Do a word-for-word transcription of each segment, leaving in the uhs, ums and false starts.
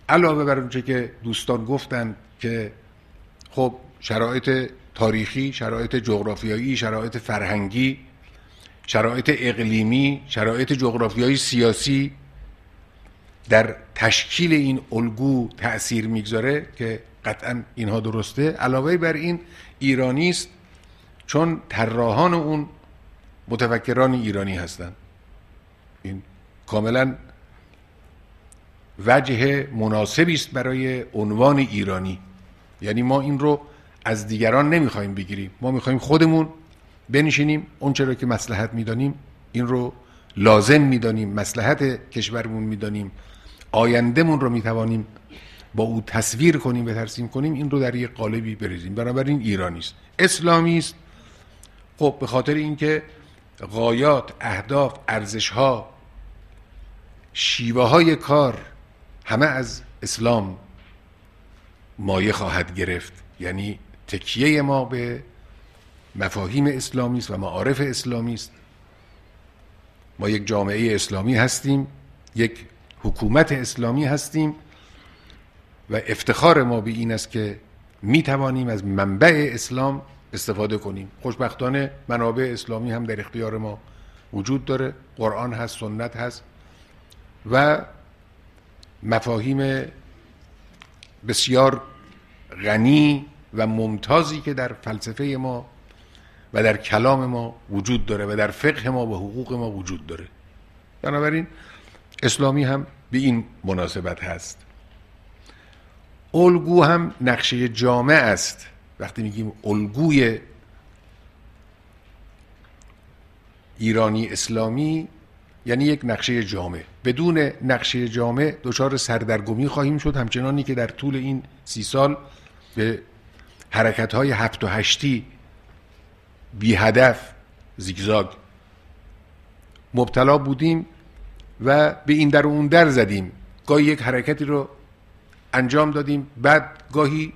علاوه بر اونچه که دوستان گفتن که خب شرایط تاریخی، شرایط جغرافیایی، شرایط فرهنگی، شرایط اقلیمی، شرایط جغرافیایی سیاسی در تشکیل این الگو تأثیر میگذاره که قطعا اینها درسته. علاوه بر این ایرانی است چون طراحان اون متفکران ایرانی هستند. این کاملا وجه مناسبی است برای عنوان ایرانی. یعنی ما این رو از دیگران نمیخوایم بگیریم، ما میخوایم خودمون بنشینیم اون چرا که مصلحت میدانیم این رو لازم میدانیم، مصلحت کشورمون میدانیم، آیندهمون رو میتوانیم با او تصویر کنیم و ترسیم کنیم، این رو در یک قالبی بریزیم. بنابراین ایرانی است. اسلامی است خب به خاطر اینکه غایات، اهداف، ارزش‌ها، شیوه‌های کار همه از اسلام مایه خواهد گرفت. یعنی تکیه ما به مفاهیم اسلامی است و معارف اسلامی است. ما یک جامعه اسلامی هستیم، یک حکومت اسلامی هستیم و افتخار ما به این است که می توانیم از منبع اسلام استفاده کنیم. خوشبختانه منابع اسلامی هم در اختیار ما وجود داره، قرآن هست، سنت هست و مفاهیم بسیار غنی و ممتازی که در فلسفه ما و در کلام ما وجود داره و در فقه ما و حقوق ما وجود داره. بنابراین اسلامی هم به این مناسبت هست. الگو هم نقشه جامع است. وقتی میگیم الگوی ایرانی اسلامی یعنی یک نقشه جامع. بدون نقشه جامع دچار سردرگمی خواهیم شد، همچنانی که در طول این سی سال به حرکت‌های هفت و هشتی بی هدف زیگزاگ مبتلا بودیم و به این در و اون در زدیم. گاهی یک حرکتی رو انجام دادیم، بعد گاهی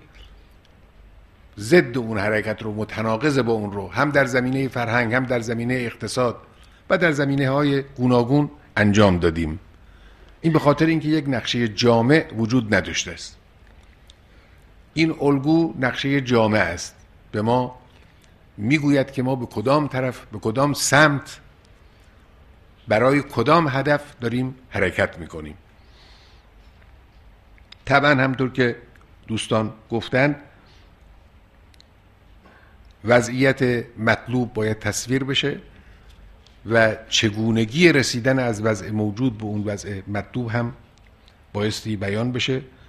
ضد اون حرکت رو، متناقض با اون رو هم در زمینه فرهنگ، هم در زمینه اقتصاد و در زمینه های گوناگون انجام دادیم. این به خاطر اینکه یک نقشه جامع وجود نداشته است. این الگو نقشه جامع است، به ما میگوید که ما به کدام طرف، به کدام سمت، برای کدام هدف داریم حرکت میکنیم. طبعا همطور که دوستان گفتن وضعیت مطلوب باید تصویر بشه و چگونگی رسیدن از وضع موجود به اون وضع مطلوب هم بایستی بیان بشه.